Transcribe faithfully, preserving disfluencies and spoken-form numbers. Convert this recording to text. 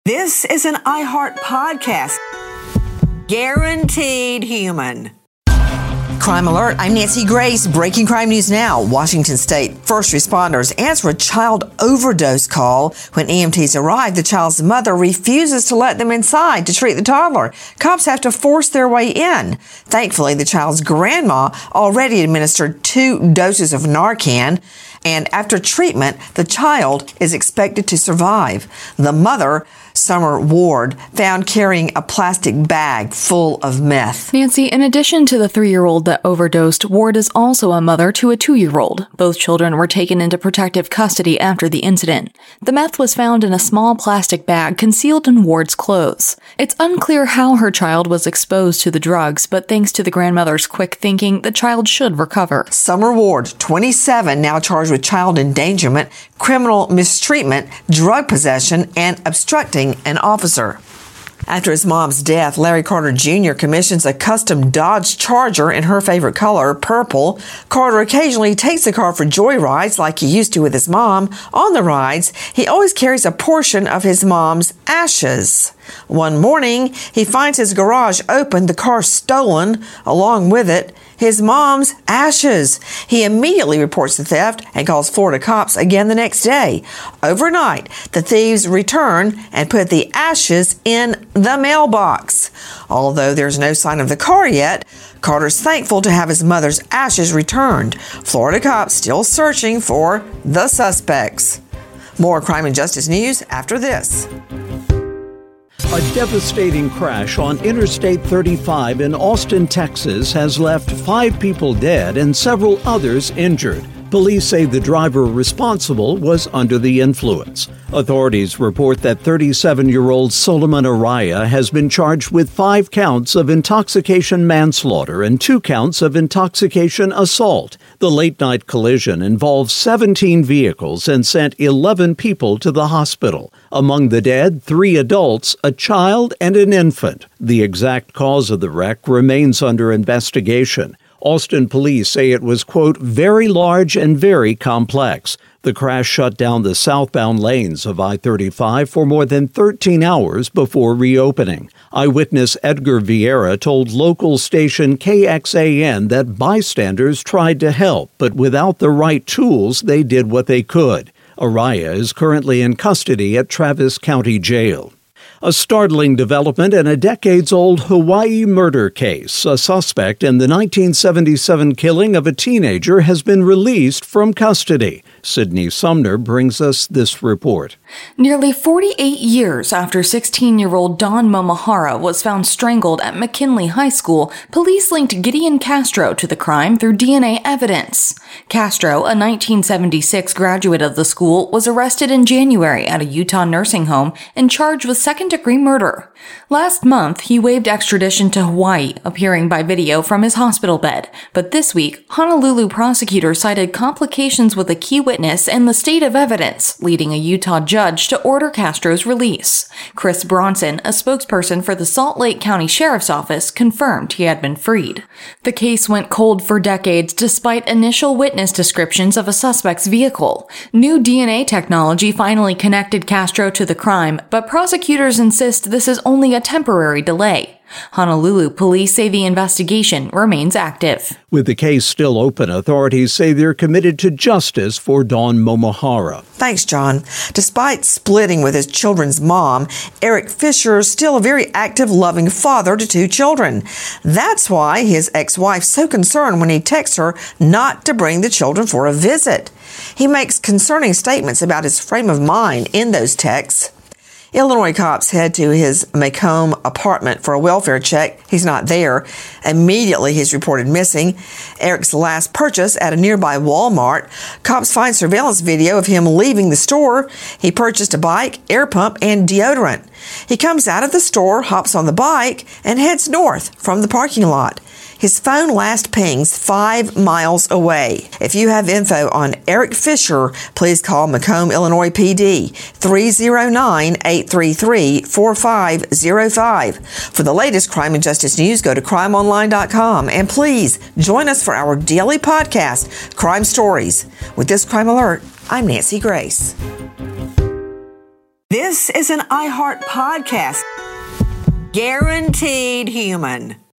This is an iHeart podcast. Guaranteed human. Crime Alert, I'm Nancy Grace. Breaking crime news now. Washington State first responders answer a child overdose call. When E M Ts arrive, the child's mother refuses to let them inside to treat the toddler. Cops have to force their way in. Thankfully, the child's grandma already administered two doses of Narcan, and after treatment, the child is expected to survive. The mother, Summer Ward, found carrying a plastic bag full of meth. Nancy, in addition to the three-year-old that overdosed, Ward is also a mother to a two-year-old. Both children were taken into protective custody after the incident. The meth was found in a small plastic bag concealed in Ward's clothes. It's unclear how her child was exposed to the drugs, but thanks to the grandmother's quick thinking, the child should recover. Summer Ward, twenty-seven, now charged with child endangerment, criminal mistreatment, drug possession, and obstructing an officer. After his mom's death, Larry Carter Junior commissions a custom Dodge Charger in her favorite color, purple. Carter occasionally takes the car for joyrides like he used to with his mom. On the rides, he always carries a portion of his mom's ashes. One morning, he finds his garage open, the car stolen, along with it, his mom's ashes. He immediately reports the theft and calls Florida cops again the next day. Overnight, the thieves return and put the ashes in the mailbox. Although there's no sign of the car yet, Carter's thankful to have his mother's ashes returned. Florida cops still searching for the suspects. More crime and justice news after this. A devastating crash on Interstate thirty-five in Austin, Texas has left five people dead and several others injured. Police say the driver responsible was under the influence. Authorities report that thirty-seven-year-old Solomon Araya has been charged with five counts of intoxication manslaughter and two counts of intoxication assault. The late-night collision involved seventeen vehicles and sent eleven people to the hospital. Among the dead, three adults, a child, and an infant. The exact cause of the wreck remains under investigation. Austin police say it was, quote, very large and very complex. The crash shut down the southbound lanes of I thirty-five for more than thirteen hours before reopening. Eyewitness Edgar Vieira told local station K X A N that bystanders tried to help, but without the right tools, they did what they could. Araya is currently in custody at Travis County Jail. A startling development in a decades-old Hawaii murder case. A suspect in the nineteen seventy-seven killing of a teenager has been released from custody. Sydney Sumner brings us this report. Nearly forty-eight years after sixteen-year-old Dawn Momahara was found strangled at McKinley High School, police linked Gideon Castro to the crime through D N A evidence. Castro, a nineteen seventy-six graduate of the school, was arrested in January at a Utah nursing home and charged with second-degree murder. Last month, he waived extradition to Hawaii, appearing by video from his hospital bed. But this week, Honolulu prosecutors cited complications with a key witness and the state of evidence, leading a Utah judge to order Castro's release. Chris Bronson, a spokesperson for the Salt Lake County Sheriff's Office, confirmed he had been freed. The case went cold for decades despite initial witness descriptions of a suspect's vehicle. New D N A technology finally connected Castro to the crime, but prosecutors insist this is only a temporary delay. Honolulu police say the investigation remains active. With the case still open, authorities say they're committed to justice for Dawn Momahara. Thanks, John. Despite splitting with his children's mom, Eric Fisher is still a very active, loving father to two children. That's why his ex-wife's so concerned when he texts her not to bring the children for a visit. He makes concerning statements about his frame of mind in those texts. Illinois cops head to his Macomb apartment for a welfare check. He's not there. Immediately, he's reported missing. Eric's last purchase at a nearby Walmart. Cops find surveillance video of him leaving the store. He purchased a bike, air pump, and deodorant. He comes out of the store, hops on the bike, and heads north from the parking lot. His phone last pings five miles away. If you have info on Eric Fisher, please call Macomb, Illinois P D, three oh nine, eight three three, four five oh five. For the latest crime and justice news, go to crime online dot com. And please join us for our daily podcast, Crime Stories. With this Crime Alert, I'm Nancy Grace. This is an iHeart podcast. Guaranteed human.